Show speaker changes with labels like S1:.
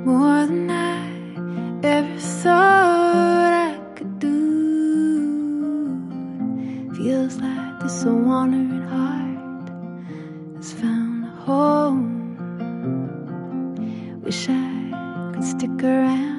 S1: more than I ever thought I could do. Feels like this wandering heart has found a home. Wish I could stick around